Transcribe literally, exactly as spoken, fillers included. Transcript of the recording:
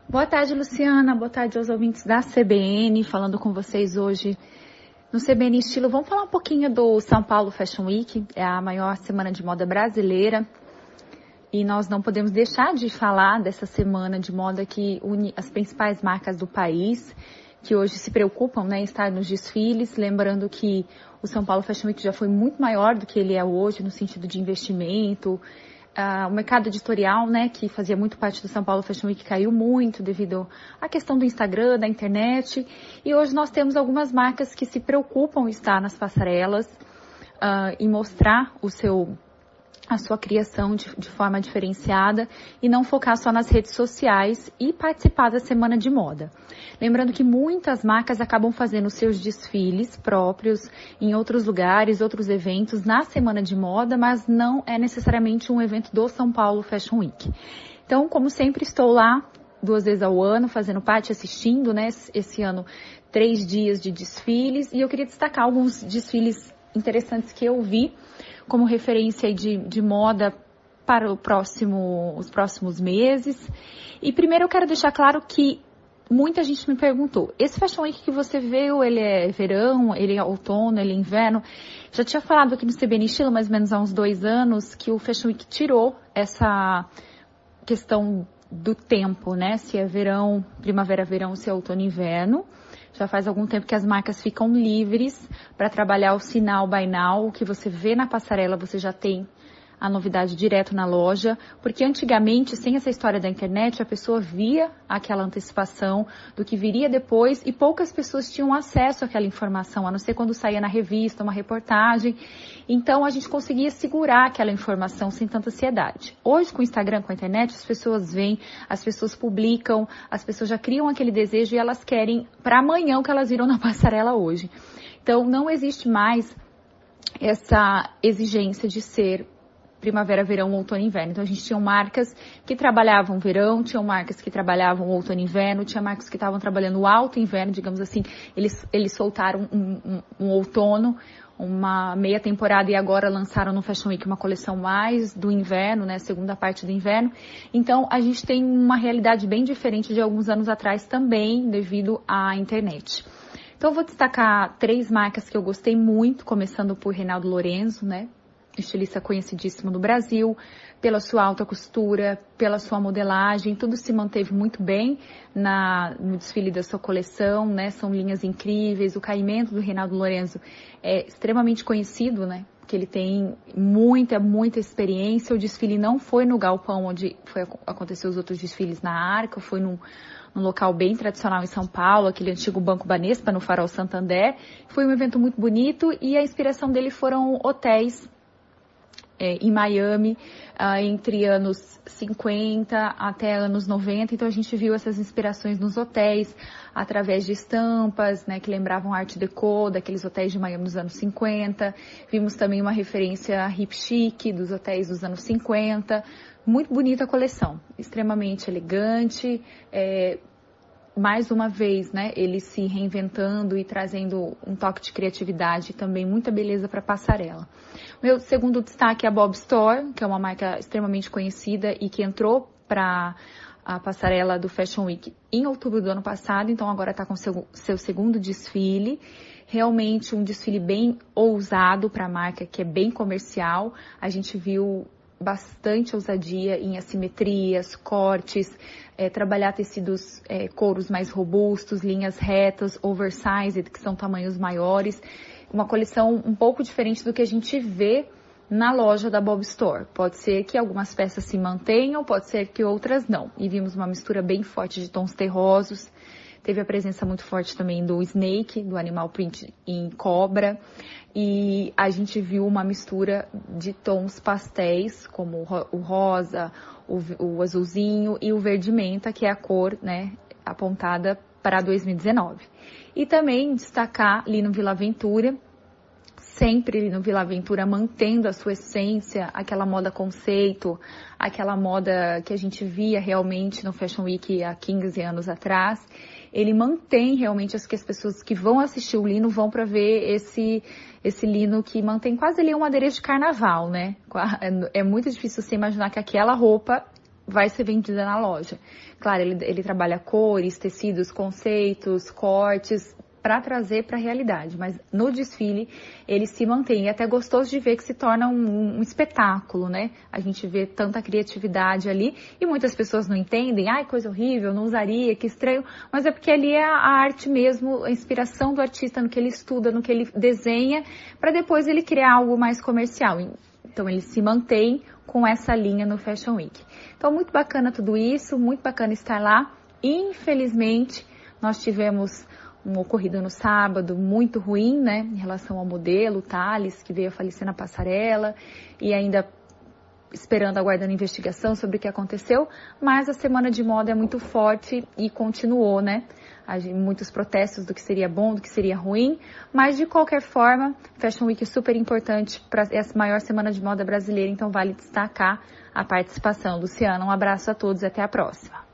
Boa tarde, Luciana. Boa tarde aos ouvintes da C B N, falando com vocês hoje no C B N Estilo. Vamos falar um pouquinho do São Paulo Fashion Week, é a maior semana de moda brasileira. E nós não podemos deixar de falar dessa semana de moda que une as principais marcas do país, que hoje se preocupam, né, em estar nos desfiles. Lembrando que o São Paulo Fashion Week já foi muito maior do que ele é hoje, no sentido de investimento. Uh, o mercado editorial, né, que fazia muito parte do São Paulo Fashion Week, caiu muito devido à questão do Instagram, da internet. E hoje nós temos algumas marcas que se preocupam em estar nas passarelas uh, e mostrar o seu, a sua criação de, de forma diferenciada e não focar só nas redes sociais e participar da semana de moda. Lembrando que muitas marcas acabam fazendo seus desfiles próprios em outros lugares, outros eventos na semana de moda, mas não é necessariamente um evento do São Paulo Fashion Week. Então, como sempre, estou lá duas vezes ao ano, fazendo parte, assistindo, né, esse ano, três dias de desfiles. E eu queria destacar alguns desfiles interessantes que eu vi como referência de, de moda para o próximo, os próximos meses. E primeiro eu quero deixar claro que muita gente me perguntou, esse Fashion Week que você viu, ele é verão, ele é outono, ele é inverno? Já tinha falado aqui no C B N Estilo, mais ou menos há uns dois anos, que o Fashion Week tirou essa questão do tempo, né? Se é verão, primavera, verão, se é outono, inverno. Já faz algum tempo que as marcas ficam livres para trabalhar o sinal buy now, o que você vê na passarela, você já tem a novidade direto na loja, porque antigamente, sem essa história da internet, a pessoa via aquela antecipação do que viria depois e poucas pessoas tinham acesso àquela informação, a não ser quando saía na revista, uma reportagem. Então, a gente conseguia segurar aquela informação sem tanta ansiedade. Hoje, com o Instagram, com a internet, as pessoas veem, as pessoas publicam, as pessoas já criam aquele desejo e elas querem para amanhã o que elas viram na passarela hoje. Então, não existe mais essa exigência de ser primavera, verão, outono e inverno. Então, a gente tinha marcas que trabalhavam verão, tinham marcas que trabalhavam outono e inverno, tinha marcas que estavam trabalhando o alto inverno, digamos assim. Eles, eles soltaram um, um, um outono, uma meia temporada, e agora lançaram no Fashion Week uma coleção mais do inverno, né, segunda parte do inverno. Então, a gente tem uma realidade bem diferente de alguns anos atrás também, devido à internet. Então, eu vou destacar três marcas que eu gostei muito, começando por Reinaldo Lorenzo, né, estilista conhecidíssimo do Brasil, pela sua alta costura, pela sua modelagem, tudo se manteve muito bem na, no desfile da sua coleção, né? São linhas incríveis, o caimento do Reinaldo Lorenzo é extremamente conhecido, né? Porque ele tem muita, muita experiência. O desfile não foi no galpão onde foi, aconteceu os outros desfiles na Arca, foi num, num local bem tradicional em São Paulo, aquele antigo Banco Banespa, no Farol Santander. Foi um evento muito bonito e a inspiração dele foram hotéis É, em Miami, uh, entre anos cinquenta até anos noventa, então a gente viu essas inspirações nos hotéis, através de estampas, né, que lembravam Art Deco, daqueles hotéis de Miami dos anos cinquenta, vimos também uma referência hip chic dos hotéis dos anos cinquenta, muito bonita a coleção, extremamente elegante, é, mais uma vez, né, ele se reinventando e trazendo um toque de criatividade e também muita beleza para a passarela. Meu segundo destaque é a Bob Store, que é uma marca extremamente conhecida e que entrou para a passarela do Fashion Week em outubro do ano passado, então agora está com seu, seu segundo desfile. Realmente um desfile bem ousado para a marca, que é bem comercial. A gente viu bastante ousadia em assimetrias, cortes, é, trabalhar tecidos, é, couros mais robustos, linhas retas, oversized, que são tamanhos maiores. Uma coleção um pouco diferente do que a gente vê na loja da Bob Store. Pode ser que algumas peças se mantenham, pode ser que outras não. E vimos uma mistura bem forte de tons terrosos. Teve a presença muito forte também do snake, do animal print em cobra. E a gente viu uma mistura de tons pastéis, como o rosa, o, o azulzinho e o verde menta, que é a cor, né, apontada para dois mil e dezenove. E também destacar Lino Villaventura, sempre Lino Villaventura mantendo a sua essência, aquela moda conceito, aquela moda que a gente via realmente no Fashion Week há quinze anos atrás. Ele mantém realmente as que as pessoas que vão assistir o Lino vão para ver esse, esse Lino que mantém quase ali um adereço de carnaval, né? É muito difícil você imaginar que aquela roupa vai ser vendida na loja. Claro, ele, ele trabalha cores, tecidos, conceitos, cortes, para trazer para a realidade, mas no desfile ele se mantém. E é até gostoso de ver que se torna um, um espetáculo, né? A gente vê tanta criatividade ali e muitas pessoas não entendem, ai, coisa horrível, não usaria, que estranho, mas é porque ali é a arte mesmo, a inspiração do artista no que ele estuda, no que ele desenha, para depois ele criar algo mais comercial. Então ele se mantém com essa linha no Fashion Week. Então muito bacana tudo isso, muito bacana estar lá. Infelizmente, nós tivemos um ocorrido no sábado muito ruim, né, em relação ao modelo, Thales, que veio a falecer na passarela, e ainda esperando, aguardando investigação sobre o que aconteceu, mas a semana de moda é muito forte e continuou, né, muitos protestos do que seria bom, do que seria ruim, mas de qualquer forma, Fashion Week é super importante para essa maior semana de moda brasileira, então vale destacar a participação. Luciana, um abraço a todos e até a próxima.